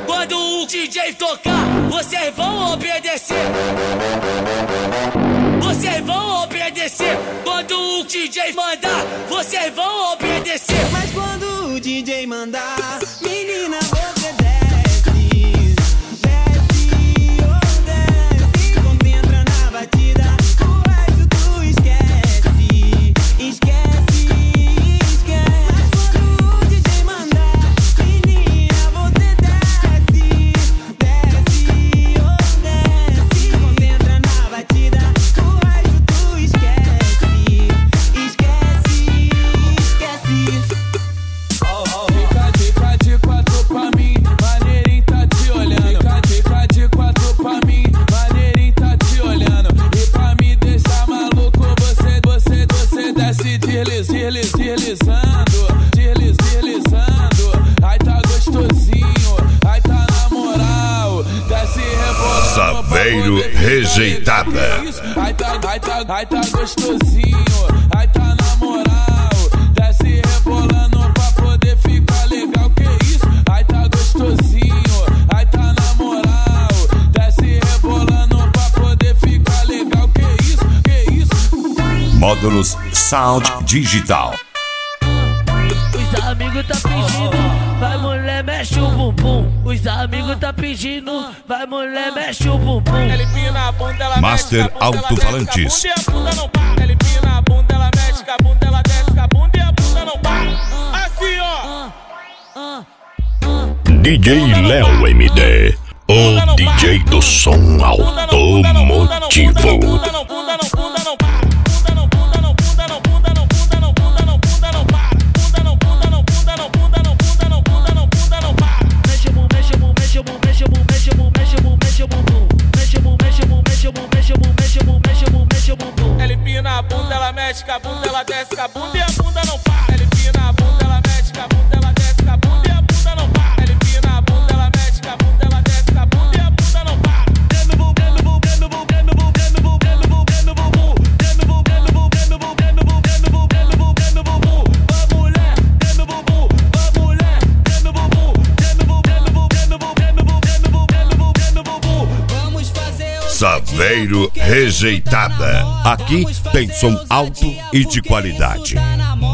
Quando o DJ tocar, vocês vão obedecer. Vocês vão obedecer. Quando o DJ mandar, vocês vão obedecer. Mas quando o DJ mandar, menina, você desce. Desce, oh desce. Concentra na batida, o resto tu esquece. Esquece, esquece. Mas quando o DJ mandar, menina, você desce. Desce, oh desce. Concentra na batida, o resto tu esquece. Esquece, esquece. Fica de quatro pra mim, maneirinho tá te olhando. Fica de quatro pra mim, maneirinho tá te olhando. E pra me deixar maluco, você desce deslizando. Ai tá gostosinho, ai tá na moral. Desce rebolando. Saveiro Rejeitada. Ai tá gostosinho, ai tá na moral. Desce rebolando pra poder ficar legal, que isso? Ai tá gostosinho, ai tá na moral. Desce rebolando pra poder ficar legal, que isso? Que isso? Módulos Sound Digital. Os amigos tá pedindo, vai mulher, mexe o bumbum. Os amigos tá pedindo, vai mulher, mexe o bumbum. Ela empina a bunda, ela Master mexe, a bunda, Alto-Falantes. ela desce, a bunda não para. Ela empina a bunda, ela mexe, a bunda, ela desce, a bunda e a bunda não para. Assim, ó. DJ Léo MD, o DJ do som automotivo. Ela empina a bunda, ela mexe, a bunda, ela desce, a bunda e a bunda não para. Ela empina a bunda, ela mexe, a bunda, ela desce, a bunda e a bunda não para. Ela empina a bunda, ela mexe, a bunda, ela desce, a bunda e a bunda não para. Vamos fazer o Saveiro Rejeitada. Aqui tem som alto e de qualidade. tá na moda.